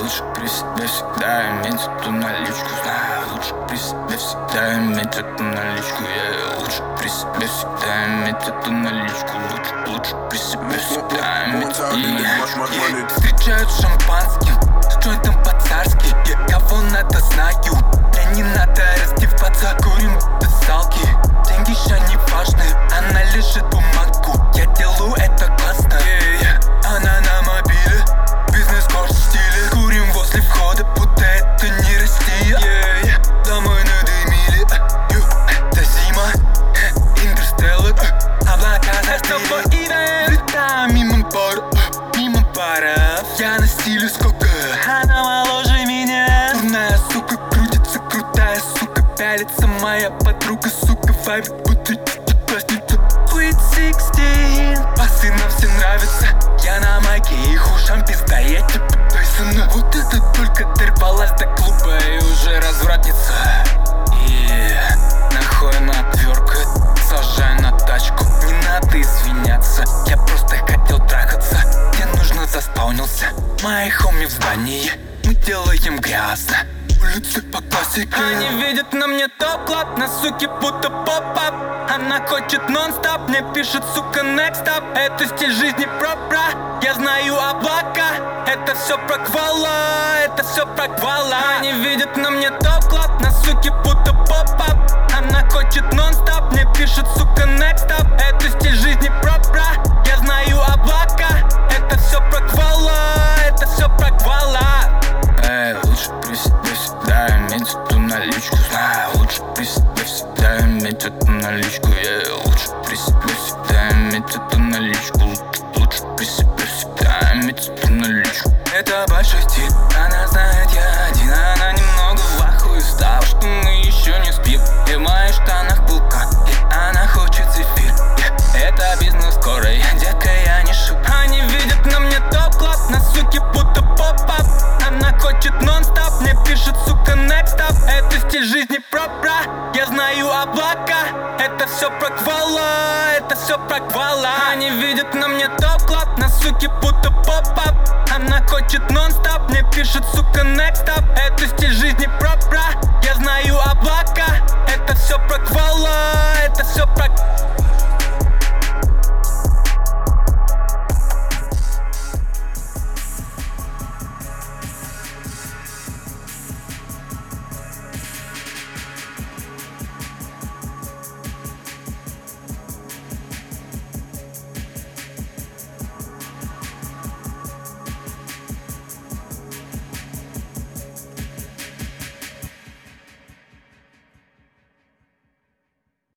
лучше при себе всегда иметь эту наличку. Знаю, лучше при себе всегда иметь эту наличку. Лучше при себе всегда иметь эту наличку. Лучше при себе всегда иметь. Встречают шампанским, с джойнтом по-царски. Кого надо знаю, мне не надо раздеваться. Курим без салки, деньги еще не важны. Она лежит бумагу, я делаю это классно. Она на мобиле, бизнес-класс в стиле. Курим возле входа, будто это не Россия. Домой надымили, это зима. Интерстеллар, облака застыли. Летаю мимо баров, я на стиле сколько. Она моложе меня. Дурная сука крутится, крутая сука пялится. Моя подруга, сука, вайбит, будто классница. Sweet 16, басы нам все нравятся. Я на майке, их ушам пизда, я типа Тайсона. Вот это только дорвалась до клуба и уже развратница. И нахуй она отвёркает, сажай на тачку. Не надо извиняться, я просто хотел трахаться. Мне нужно заспаунился, мои хоми в здании. Мы делаем грязно, улицы по классике. Они видят на мне топ-клаб, на суке будто поп-ап. Она хочет нон-стоп, мне пишет, сука, next up. Это стиль жизни пропра, я знаю облака. Это все про квала, это все про квала. Они видят на мне топ-клаб, на суке будто поп-ап. Она хочет нон-стоп, мне пишет, сука, next up. Это стиль жизни пропра, я знаю облака. Это все про квала, это все про квала. Лучше при себе всегда иметь эту наличку. Знаю, лучше при себе всегда иметь эту наличку. Лучше при себе всегда иметь эту наличку. Лучше при себе всегда иметь эту наличку. Это большой стиль, она знает, я один. Она немного в ахуе стала, что мы еще не спим. И в моих штанах пулка, и она хочет зефир. Это бизнес скорой, детка, я не шут. Они видят на мне топ-класс, на суке будто поп-ап. Она хочет нон-стоп, мне пишет, сука, next up. Это стиль жизни пропра, я знаю облака. Это все про квала, это все про квала. Они видят на мне топ-класс, на суке будто поп-ап. Она хочет нон-стоп, мне пишет, сука, next up. Это стиль жизни пропра, я знаю облака. Это все про квала, это все про...